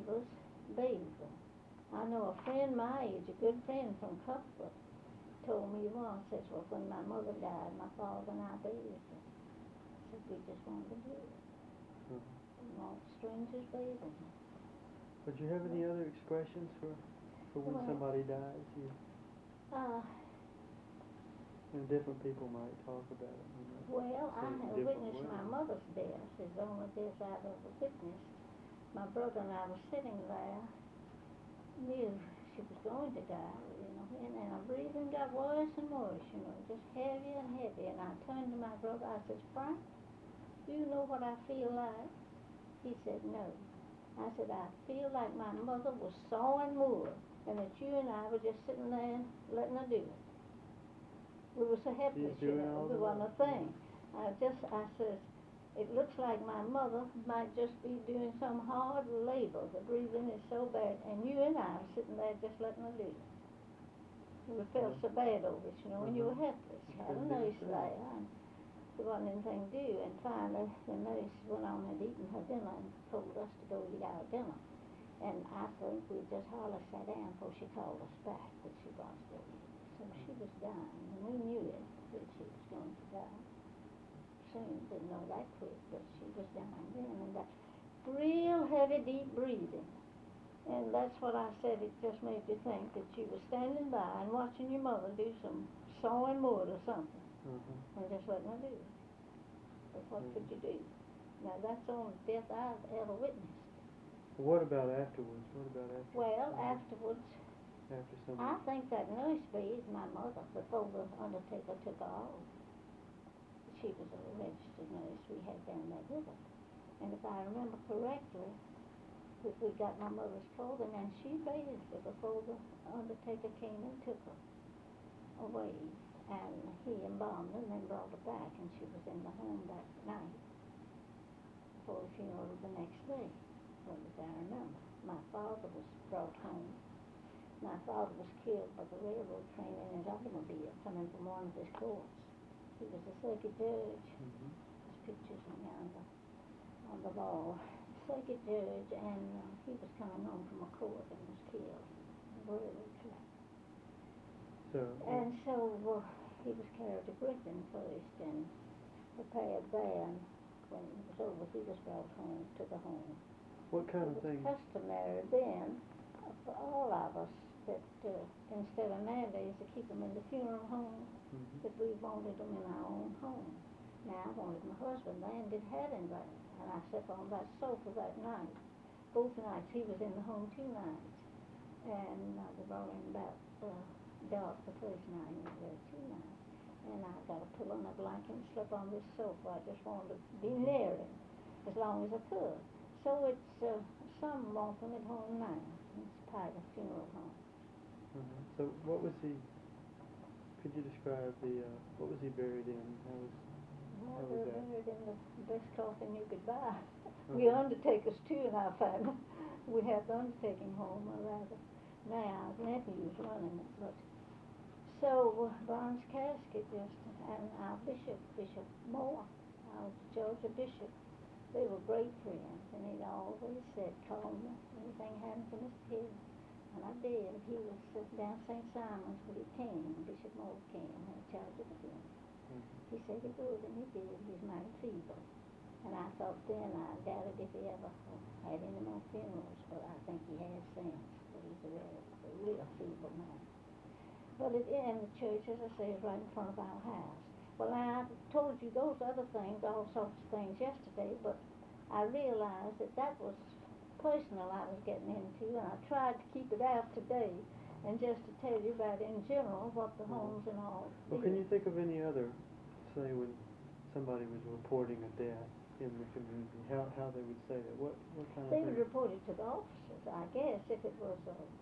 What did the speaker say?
neighbors bathed them. I know a friend my age, a good friend from Cuthbert, told me once, says, well, when my mother died, my father and I bathed her. Said we just wanted to do it. All strangers bathing her. Would you have any other expressions for when Well, somebody dies? Different people might talk about it. Well, I say it have different witnessed my ways. mother's death. It's the only death I've ever witnessed. My brother and I were sitting there, knew she was going to die, and her breathing got worse and worse, just heavier and heavier. And I turned to my brother, I said, Frank, do you know what I feel like? He said, no. I said, I feel like my mother was sawing wood, and that you and I were just sitting there and letting her do it. We were so helpless, we wasn't a thing. I says, it looks like my mother might just be doing some hard labor. The breathing is so bad, and you and I are sitting there just letting her do it. We felt so bad over it, when you were helpless. Had a nurse there, and there wasn't anything to do. And finally, the nurse went on and eaten her dinner and told us to go eat our dinner. And I think we just hardly sat down before she called us back, but she was dead. So she was dying, and we knew it, that she was going to die. Soon, didn't know that quick, but she was dying then. And that real heavy, deep breathing. And that's what I said, it just made you think that you were standing by and watching your mother do some sawing wood or something, and just letting her do it. But what could you do? Now, that's the only death I've ever witnessed. What about afterwards? Well, afterwards, after I think that nurse bathed my mother before the undertaker took her off. She was a registered nurse we had down there with her. And if I remember correctly, we got my mother's clothing, and she bathed her before the undertaker came and took her away. And he embalmed her and then brought her back, and she was in the home that night for the funeral the next day. Well, as I remember, my father was brought home. My father was killed by the railroad train in his automobile coming from one of his courts. He was a circuit judge. There's pictures on the wall. Circuit judge, and he was coming home from a court and was killed in the railroad train. So he was carried to Griffin first and prepared there, and when it was over, he was brought home to the home. What kind of thing? It was customary then for all of us that instead of nowadays to keep them in the funeral home, that we wanted them in our own home. Now, I wanted my husband there and didn't have him there, and I slept on that sofa that night. Both nights he was in the home 2 nights, and we brought him about dark the first night, and he was there 2 nights. And I got a pillow and a blanket and slept on this sofa. I just wanted to be near him as long as I could. So it's some want them at home now. It's part of the funeral home. So what was he? Could you describe what was he buried in? How was that? Buried in the best coffin you could buy. We undertakers too in our family. We have the undertaking home, or rather, now our nephew's running it. But so Barnes casket and our Bishop Moore, our Georgia bishop, they were great friends, and he'd always said, call me, anything happened to Mr. Hill. And I did. He was down St. Simon's when he came, Bishop Moore came, and had charge of the funeral. He said he would, and he did. He was mighty feeble. And I thought then, I doubted if he ever had any more funerals, but I think he has since. But he's a real feeble man. But in the church, as I say, is right in front of our house. Well, I told you those other things, all sorts of things yesterday, but I realized that was personal I was getting into, and I tried to keep it out today, and just to tell you about in general what the homes and all Well, can you think of any other, say when somebody was reporting a death in the community, how they would say that? What kind of They thing? would report it to the officers, I guess, if it was